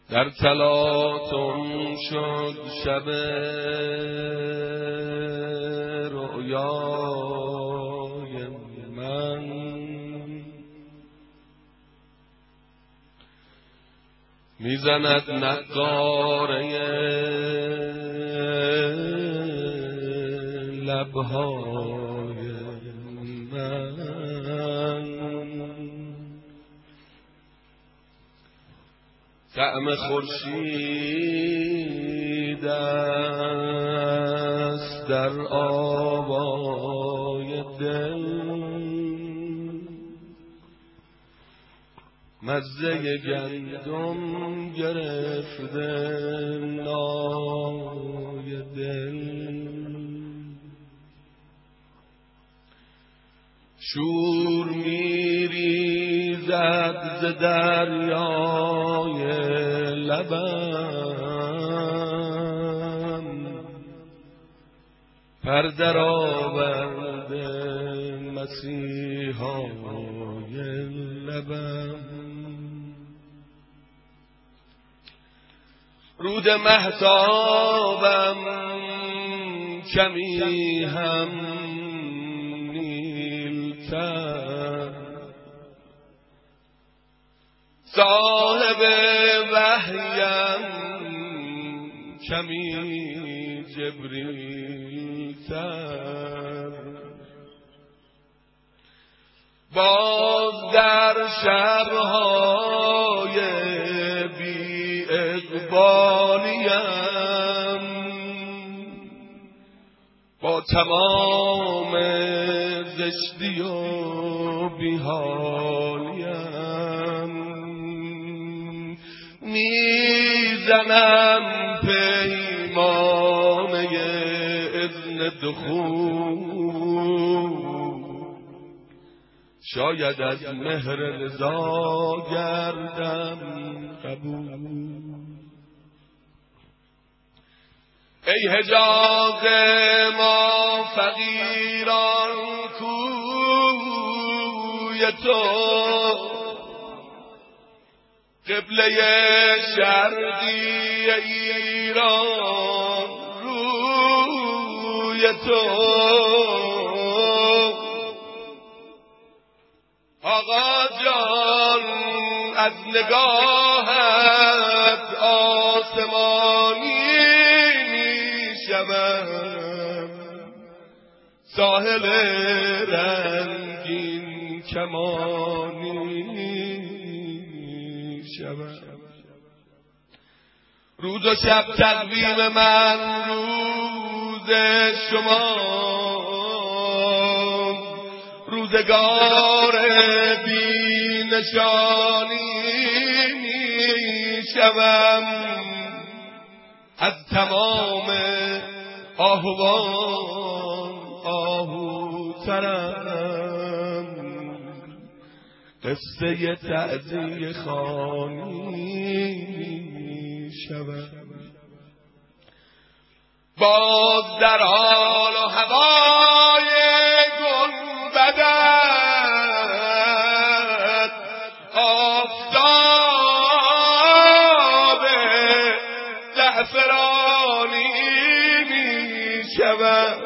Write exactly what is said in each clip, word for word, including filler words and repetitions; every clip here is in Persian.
در تلاطم شد شب رؤیای من، میزند نقاره لبهای من، طعم خورشید است در آوای دل، مزه گندم گرفته نای دل، شور میریزد ز دریای لبم، پر در آورده مسیحای لبم، رود مهتابم کمی هم نیلتر، صاحب وحیم کمی جبریلتر، باز در شبهای بی اقبالیم با تمام زشتی و بیحالیم، میزنم پیمانه اذن دخول، شاید از مهر رضا گردم قبول. ای حجاز ما فقیران کوی تو، قبله شرقی ایران روی تو، آقا جان از نگاهت آسمانی میشوم، ساحل رنگین کمانی میشوم، روز و شب تقویم من روز شما، روزگار بی نشانی میشوم، از تمام آهوان آهوترم، قصه تعزیه خوانی میشوم، باز در حال و هوای گنبدت آفتاب زعفرانی میشوم،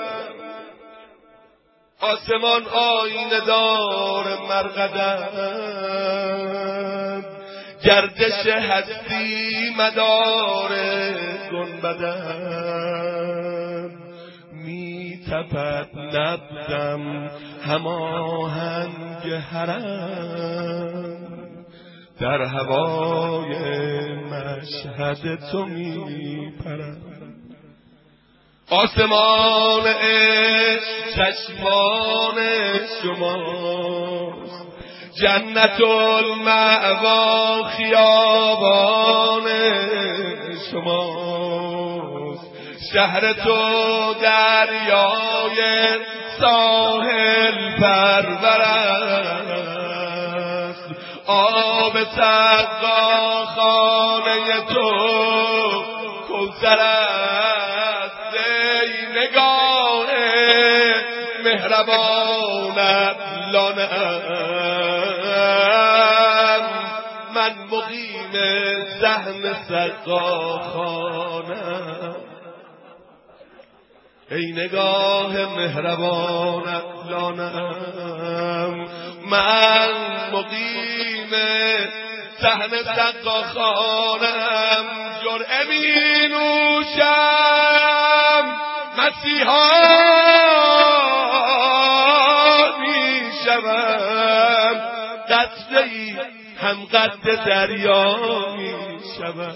آسمان آینه دار مرقدم، گردش هستی مدار گنبدم، میتپد نبضم هماهنگ حرم، در هوای مشهد تو میپرم، آسمان عشق چشمان شماست، جنت المأوا خیابان شماست، شهر تو دریای ساحل پرور است، آب سقا خانه تو کوثر است، ای نگاه مهربانت لانه‌ام، من من مقیم صحن سقاخانم. ای نگاه مهربان عقلانم، من مقیم صحن سقاخانم. جرعه می نوشم مسیحا می شوم، قطره‌ای هم قد دریا می شوم.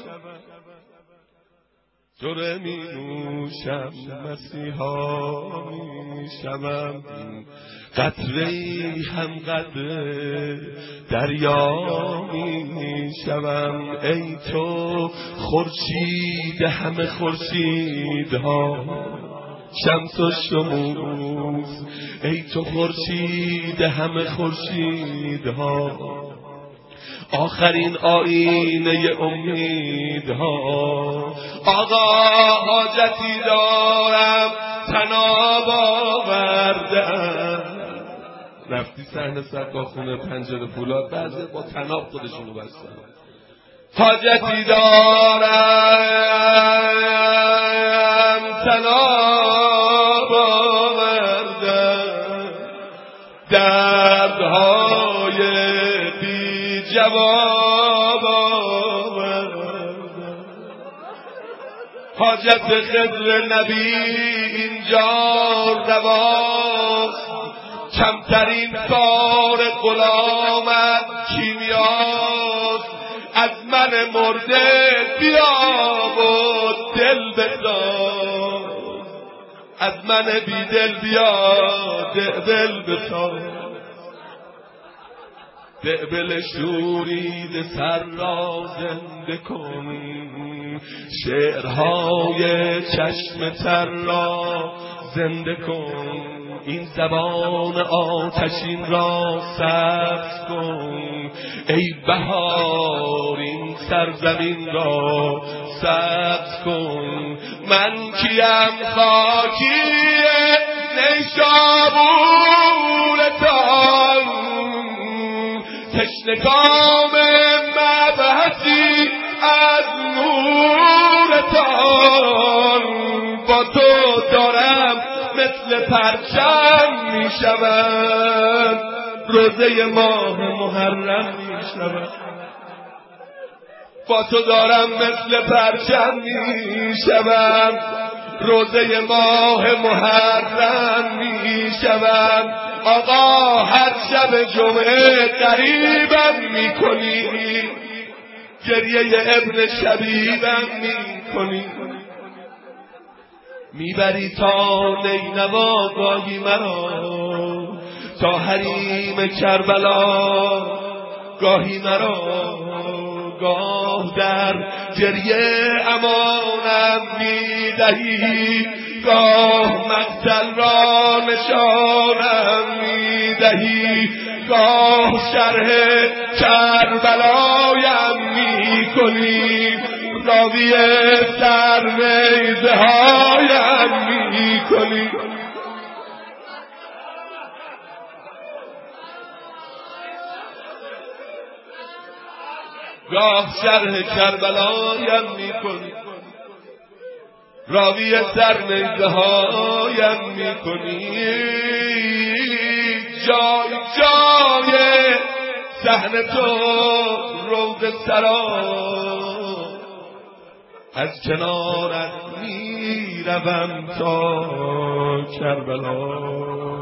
جرعه می نوشم مسیحا می شوم، قطره‌ای هم قد دریا می شوم. ای تو خورشید همه خورشیدها، شمس و شموس، ای تو خورشید همه خورشیدها، آخرین آینه امیدها. آقا حاجتی دارم طناب آوردم. رفتی صحن سقاخونه پنجره فولاد، بعضی با طناب خودشونو بستن. حاجتی دارم طناب آوردم، دردهای بی جواب آوردم. حاجت خضر نبی اینجا رواست، کمترین کار غلامت کیمیاست. از من مرده بیا و دل بساز، از من بی دل بیا دل بساز. دعبل شورید سر را زنده کن، شعرهای چشم تر را زنده کن. این زبان آتشین را سبز کن، ای بهار این سرزمین را سبز کن. من کیم خاکی نیشابورتان، تشنگام مبحثی از نورتان. با تو دارم مثل پرچم می شود، روزه ماه محرم می شود. با تو دارم مثل پرچم می شود، روزه ماه محرم می شود. آقا هر شب جمعه قریبم می کنی، گریه ابن شبیبم می کنی. میبری تا نینوا گاهی مرا، تا حریم کربلا گاهی مرا. گاه در گریه امانم میدهی، گاه مقتل را نشانم میدهی، گاه شرح کربلایم میکنی، راوی سرمیزه هایم میکنی. گاه شرح کربلایم میکنی، راوی سرمیزه هایم میکنی. جای جای صحن تو روض سرا، از کنارت میروم تا کربلا.